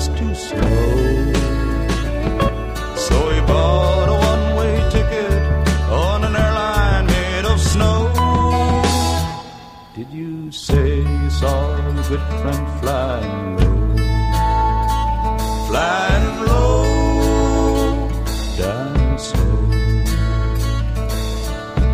was too slow. So he bought a one-way ticket on an airline made of snow. Did you say you saw your good friend flying?